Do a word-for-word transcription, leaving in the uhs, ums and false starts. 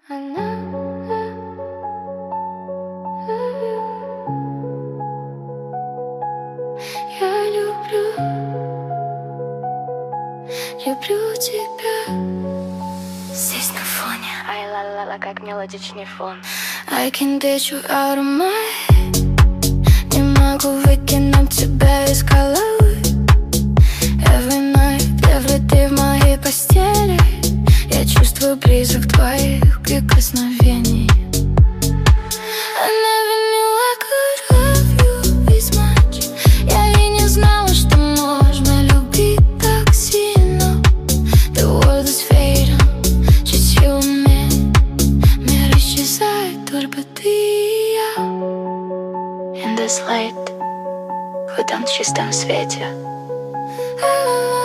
Она Я люблю, люблю тебя. Здесь на фоне ай ла-ла-ла, как мелодичный фон. I can get you out of my head. Не могу выкинуть тебя из головы. Every night, every day в моей постели я чувствую близок твоих прикосновений. I never knew I could love you this much. Я и не знала, что можно любить так сильно. The world is fading, чуть-чуть мир исчезает, только ты и я. In this light, в этом чистом свете.